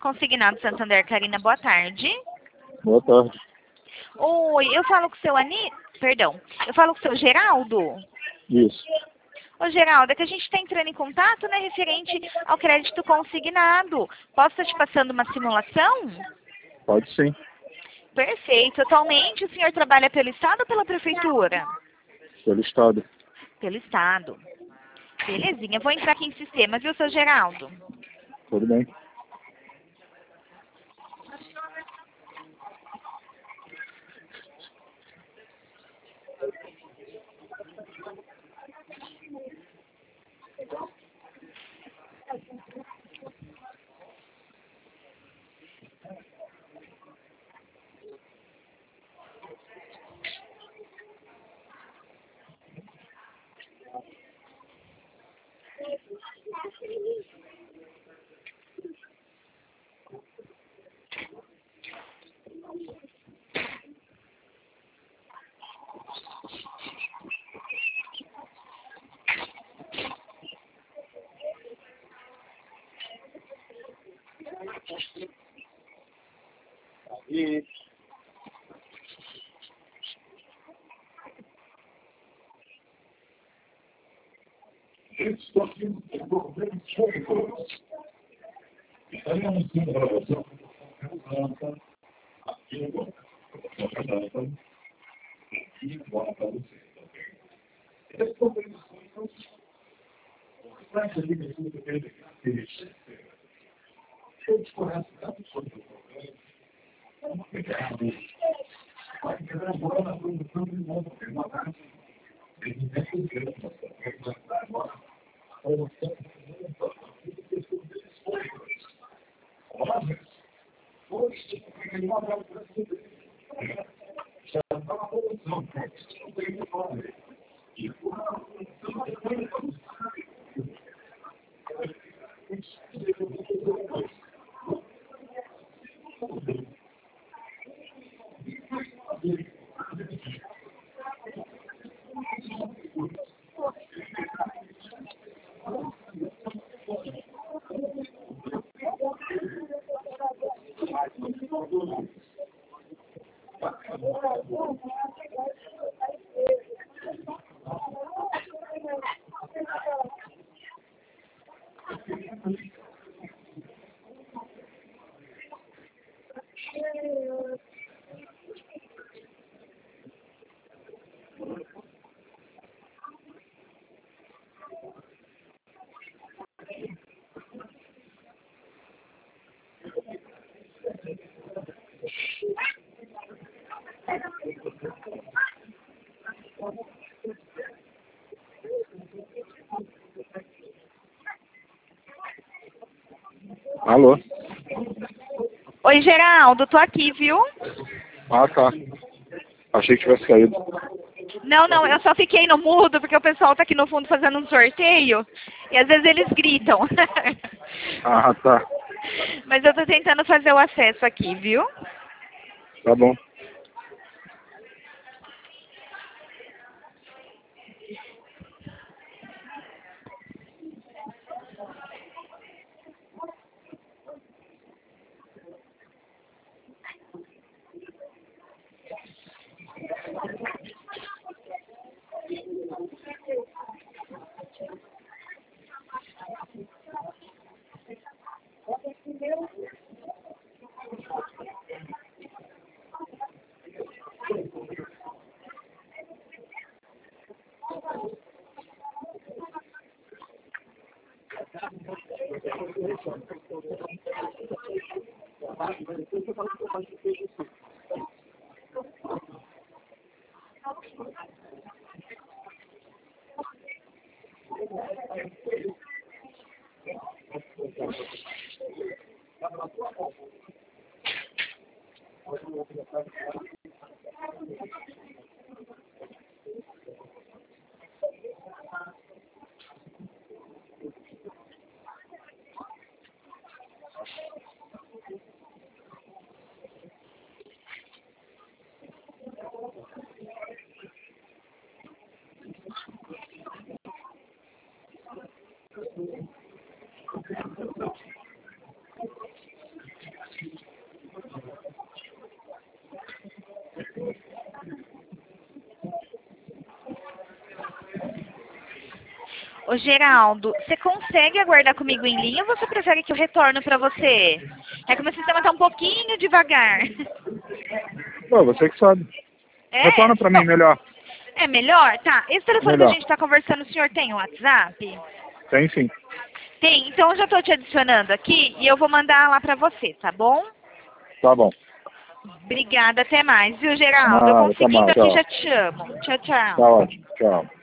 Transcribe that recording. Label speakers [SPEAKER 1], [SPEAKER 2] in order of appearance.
[SPEAKER 1] Consignado Santander, Karina, boa tarde.
[SPEAKER 2] Boa tarde.
[SPEAKER 1] Oi, eu falo com o seu Perdão, eu falo com o seu Geraldo.
[SPEAKER 2] Isso.
[SPEAKER 1] Ô, Geraldo, é que a gente está entrando em contato, né, referente ao crédito consignado. Posso estar te passando uma simulação?
[SPEAKER 2] Pode sim.
[SPEAKER 1] Perfeito. Atualmente o senhor trabalha pelo Estado ou pela Prefeitura?
[SPEAKER 2] Pelo Estado.
[SPEAKER 1] Pelo Estado. Belezinha. Vou entrar aqui em sistema, viu, seu Geraldo?
[SPEAKER 2] Tudo bem. E... Alô?
[SPEAKER 1] Oi, Geraldo, tô aqui, viu?
[SPEAKER 2] Ah, tá. Achei que tivesse caído.
[SPEAKER 1] Não, eu só fiquei no mudo porque o pessoal tá aqui no fundo fazendo um sorteio e às vezes eles gritam.
[SPEAKER 2] Ah, tá.
[SPEAKER 1] Mas eu tô tentando fazer o acesso aqui, viu?
[SPEAKER 2] Tá bom.
[SPEAKER 1] Ô, Geraldo, você consegue aguardar comigo em linha ou você prefere que eu retorno para você? É que o meu sistema tá um pouquinho devagar.
[SPEAKER 2] Pô, você que sabe.
[SPEAKER 1] É?
[SPEAKER 2] Retorna pra mim
[SPEAKER 1] Bom,
[SPEAKER 2] melhor.
[SPEAKER 1] é melhor? Tá. Esse telefone que a
[SPEAKER 2] Melhor.
[SPEAKER 1] gente tá conversando, o senhor tem o WhatsApp?
[SPEAKER 2] Tem sim.
[SPEAKER 1] Tem. Então eu já tô te adicionando aqui e eu vou mandar lá para você, tá bom?
[SPEAKER 2] Tá bom.
[SPEAKER 1] Obrigada, até mais, viu, Geraldo? Eu
[SPEAKER 2] Nada, até
[SPEAKER 1] conseguindo
[SPEAKER 2] mais.
[SPEAKER 1] aqui
[SPEAKER 2] Tchau.
[SPEAKER 1] já te chamo. Tchau, tchau.
[SPEAKER 2] Tá ótimo. Tchau.